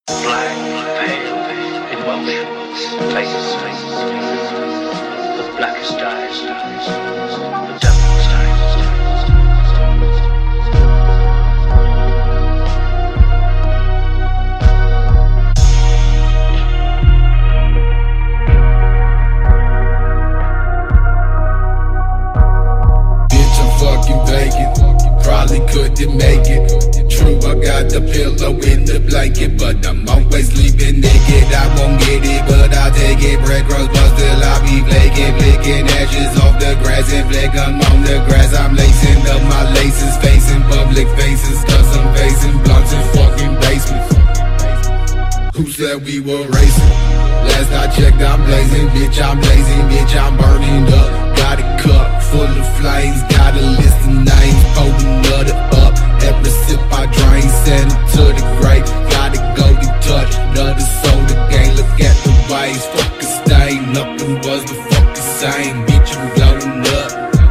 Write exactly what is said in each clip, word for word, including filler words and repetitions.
Black, pale, emotions, faces, the blackest eyes, the devil's eyes. Bitch, I'm fucking vacant, probably couldn't make it. True, I got the pillow in the blanket, but I'm always leaving naked. I won't get it, but I'll take it. Breadcrumbs, but still I'll be flaking, flicking ashes off the grass and flick 'em on the grass. I'm lacing up my laces, facing public faces, cause I'm facing blunts in fucking basements. Who said we were racing? Last I checked, I'm blazing, bitch, I'm blazing, bitch, I'm burning up. Got a cup full of flames, got a list of names, pour another up. Every sip I drain, send it to the grave. Gotta go to touch, another soda gang. Look at the waves, fucking stain. Nothing was the fucking same, bitch, I'm blowing up.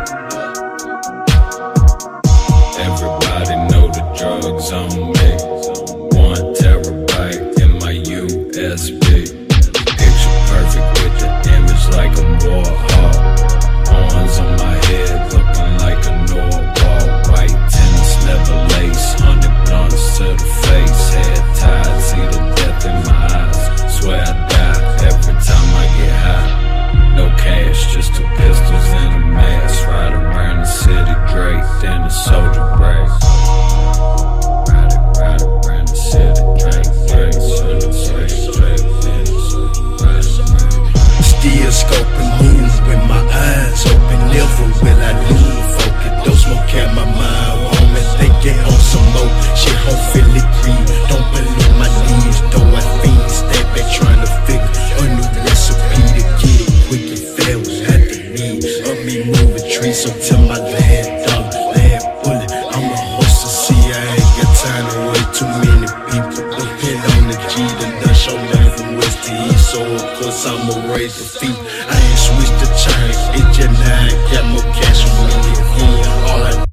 Everybody know the drugs on me. One terabyte in my U S B. Picture perfect with the image like a warhawk. Horns on my head looking like a Norwalk. White tennis, leather lace, hundred blunts to the face. Head tied, see the death in my eyes. Swear I die every time I get high. No cash, just two pistols and a mask. Ride around the city draped in a soldier brace. Ride it, ride around the city draped, draped, soldier brace, draped in a soldier brace. Still scoping moon with my eyes open. Never will I lose focus. Don't smoke at my mind warm as they get on some more shit. Hopefully greed. Don't believe my knees. Though I fiend. Stay back trying to figure a new recipe to get it quick and fair was at the need of me moving trees until my last dollar, last bullet. I'm a host to see. I ain't got time to wait. Too many people depend on the G to done show man from west to east. So of course I'ma raise the feet. I ain't switched the chain. It's your nine, got more cash.